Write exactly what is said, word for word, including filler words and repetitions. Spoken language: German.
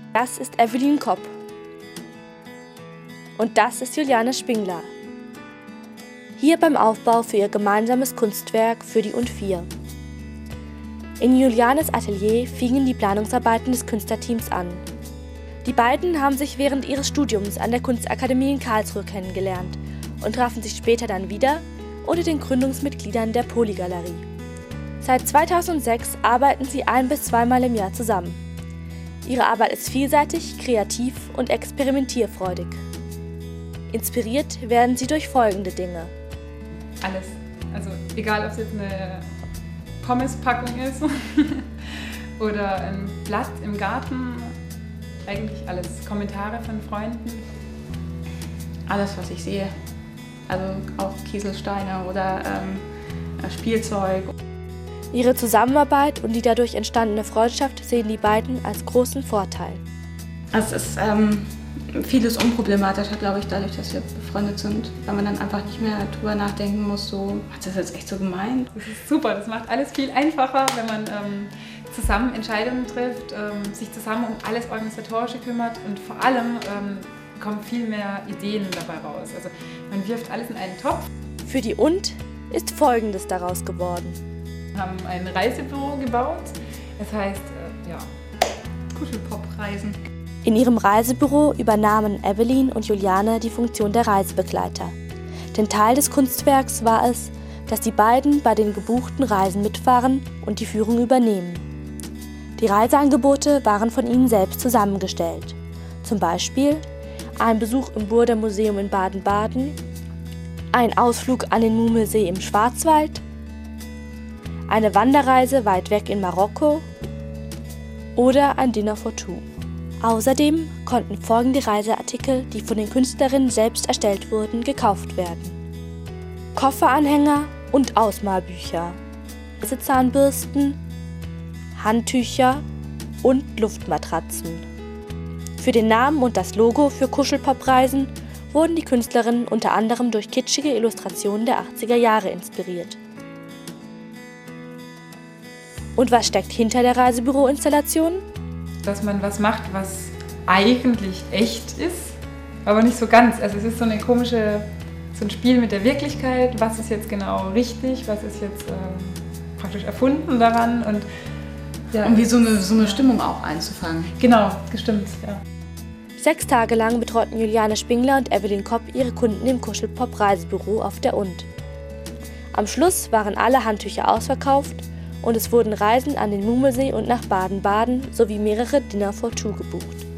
Das ist Evelyn Kopp. Und das ist Juliane Spingler. Hier beim Aufbau für ihr gemeinsames Kunstwerk für die und vier. In Julianes Atelier fingen die Planungsarbeiten des Künstlerteams an. Die beiden haben sich während ihres Studiums an der Kunstakademie in Karlsruhe kennengelernt und trafen sich später dann wieder unter den Gründungsmitgliedern der Polygalerie. Seit zweitausendsechs arbeiten sie ein- bis zweimal im Jahr zusammen. Ihre Arbeit ist vielseitig, kreativ und experimentierfreudig. Inspiriert werden sie durch folgende Dinge. Alles. Also egal, ob es jetzt eine Pommespackung ist oder ein Blatt im Garten, eigentlich alles. Kommentare von Freunden. Alles, was ich sehe. Also auch Kieselsteine oder ähm, Spielzeug. Ihre Zusammenarbeit und die dadurch entstandene Freundschaft sehen die beiden als großen Vorteil. Es ist ähm, vieles unproblematischer, glaube ich, dadurch, dass wir befreundet sind. Weil man dann einfach nicht mehr drüber nachdenken muss, so, hat das jetzt echt so gemeint? Das ist super, das macht alles viel einfacher, wenn man ähm, zusammen Entscheidungen trifft, ähm, sich zusammen um alles Organisatorische kümmert und vor allem ähm, kommen viel mehr Ideen dabei raus. Also man wirft alles in einen Topf. Für die und ist Folgendes daraus geworden. Wir haben ein Reisebüro gebaut, das heißt, äh, ja, Kuschelpop-Reisen. In ihrem Reisebüro übernahmen Evelyn und Juliane die Funktion der Reisebegleiter. Denn Teil des Kunstwerks war es, dass die beiden bei den gebuchten Reisen mitfahren und die Führung übernehmen. Die Reiseangebote waren von ihnen selbst zusammengestellt. Zum Beispiel ein Besuch im Burda Museum in Baden-Baden, ein Ausflug an den Mumelsee im Schwarzwald, eine Wanderreise weit weg in Marokko oder ein Dinner for two. Außerdem konnten folgende Reiseartikel, die von den Künstlerinnen selbst erstellt wurden, gekauft werden: Kofferanhänger und Ausmalbücher, Reisezahnbürsten, Handtücher und Luftmatratzen. Für den Namen und das Logo für Kuschelpop-Reisen wurden die Künstlerinnen unter anderem durch kitschige Illustrationen der achtziger Jahre inspiriert. Und was steckt hinter der Reisebüro-Installation? Dass man was macht, was eigentlich echt ist, aber nicht so ganz. Also es ist so eine komische, so ein Spiel mit der Wirklichkeit. Was ist jetzt genau richtig? Was ist jetzt ähm, praktisch erfunden daran? Und ja, um wie so eine, so eine Stimmung auch einzufangen. Genau, gestimmt, ja. Sechs Tage lang betreuten Juliane Spingler und Evelyn Kopp ihre Kunden im Kuschelpop-Reisebüro auf der Und. Am Schluss waren alle Handtücher ausverkauft und es wurden Reisen an den Mumelsee und nach Baden-Baden sowie mehrere Dinner for two gebucht.